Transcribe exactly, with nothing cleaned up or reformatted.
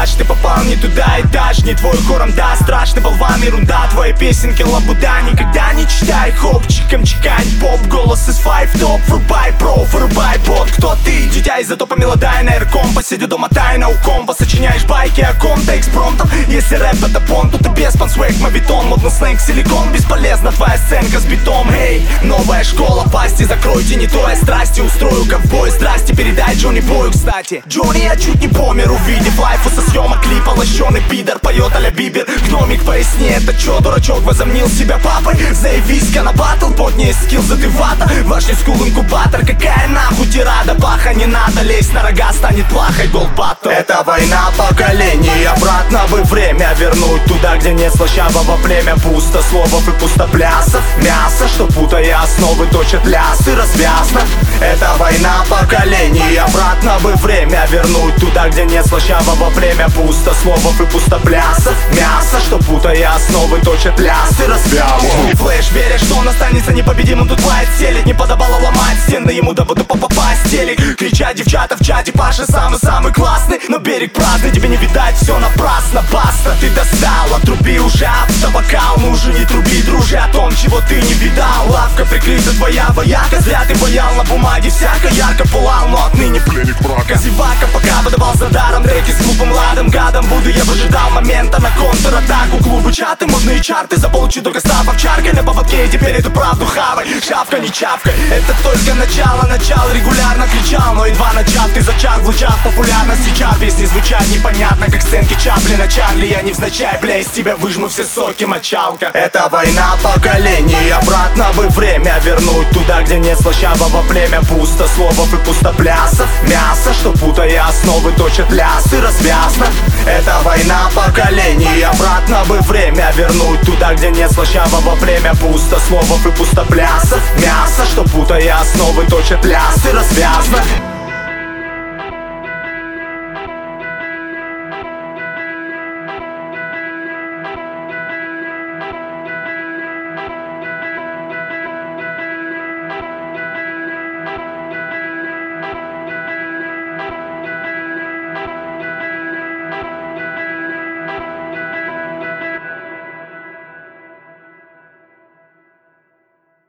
плачь, ты попал не туда и даже не твой хором, да. Страшный болван, ерунда, твои песенки лабуда. Никогда не читай, хопчиком чекань поп. Голос из файв топ, врубай про, вырубай бот. Кто ты, дитя из затопа мелодай на аэрком. Посиди дома тай науком, сочиняешь байки о ком-то экспромтом. Если рэп это понт, то ты без пансвейк, мавитон. Модный сленг, силикон, бесполезна твоя сценка с битом. Эй, новая школа, пасти закройте, не то я страсти устрою ковбой. Здрасте, передай Джонни Бою, кстати. Джонни, я чуть не помер, увидев лайфу со съемок клипа. Лощеный пидор поет а-ля Бибер. Гномик, поясни, это чё, дурачок, возомнил себя папой? Заявись-ка на батл, подней скилл, за ты вата. Ваш скул инкубатор, какая нахуй тирада? Баха, не надо лезть на рога, станет плохой голбатл. Это война поколений, обратно бы время вернуть туда, где нет слащавого племя. Пусто словов и пустоплясов. Мясо, что путая основы точат лясы развязно. Это война поколений, обратно бы время вернуть туда, где нет слащавого племя. Пусто словов и пустоплясов. Мясо, что путая основы точат лясы развязно. Флэш, веря, что он останется непобедимым, тут лайт селит. Не подобало ломать стены ему, да буду попасть телек. Кричат девчата в чате, Паша самый-самый классный. Но берег праздный, тебе не видать, все напрасно. Баста, ты достала, труби уже автобокал. Ну уже не труби, дружи, о том, чего ты не видал. Лавка прикрыта твоя вояка, зря ты боял, на бумаге всяко ярко пылал. Но отныне пленник брака. Зевака пока выдавался даром, треки с глупым ладом, гадом. Буду я выжидал момента на контратаку. Клубы, чаты, модные чарты, заполучи только став овчаркой на поводке, и теперь эту правду хавай. Шавка, не чавкой, это только начало. Начало регулярно кричал, но едва начав, ты зачал в лучах популярности. Чар песни звучат непонятно, как сценки Чаплина, Чарли. Я невзначай, бля, из тебя выжму все соки, мочалка. Это война поколений, обратно бы время вернуть туда, где нет слащавого племя. Пусто словов и пустоплясов. Мясо, что путая основы точат лясы развязно. Это война поколений, обратно бы время вернуть туда, где нет слащавого племя. Пусто словов и пустоплясов. Мясо, что путая основы точат лясы развязно.